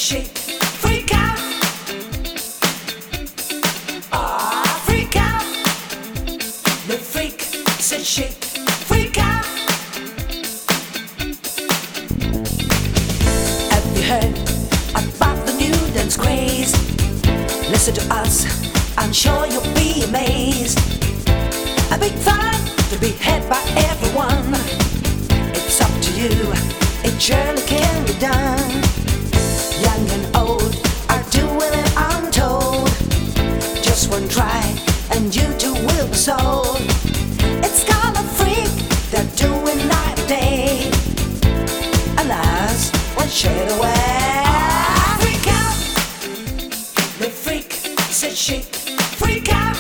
shake, freak out. Ah, freak out. The freak said shake, freak out. Have you heard about the new dance craze? Listen to us, I'm sure you'll be amazed. A big fun to be had by everyone. It's up to you, it surely can be done. Young and old are doing it untold. Just one try and you too will be sold. It's called a freak, they're doing night and day. Alas, one shade away. Ah, freak out. The freak said shake, freak out.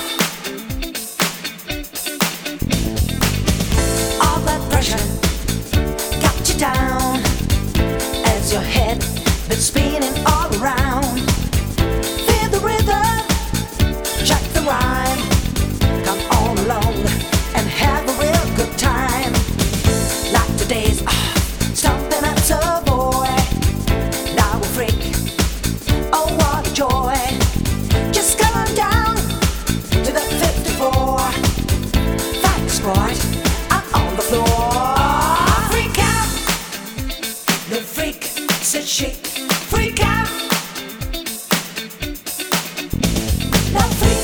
All that pressure got you down as your head been spinning all around. Feel the rhythm, check the rhyme. Come on along and have a real good time. Like today's stomping at Savoy. Now we're freak, oh what a joy. Just come on down to the 54. Fight sport, I'm on the floor. Freak out. The freak said shake, freak out. Now freak.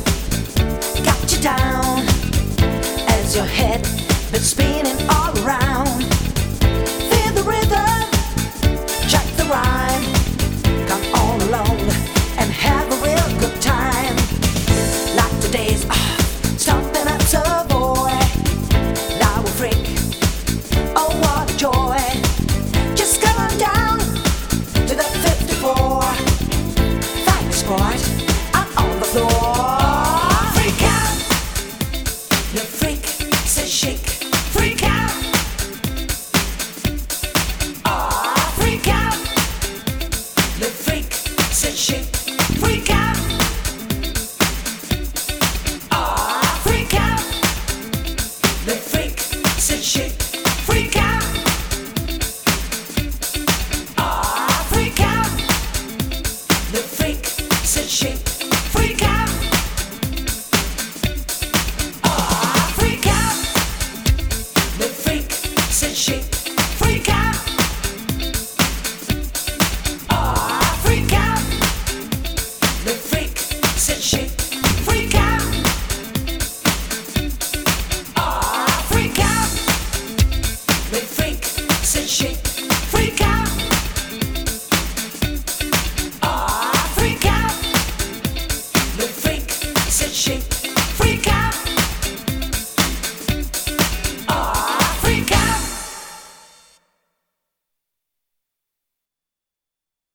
Your head been spinning all around.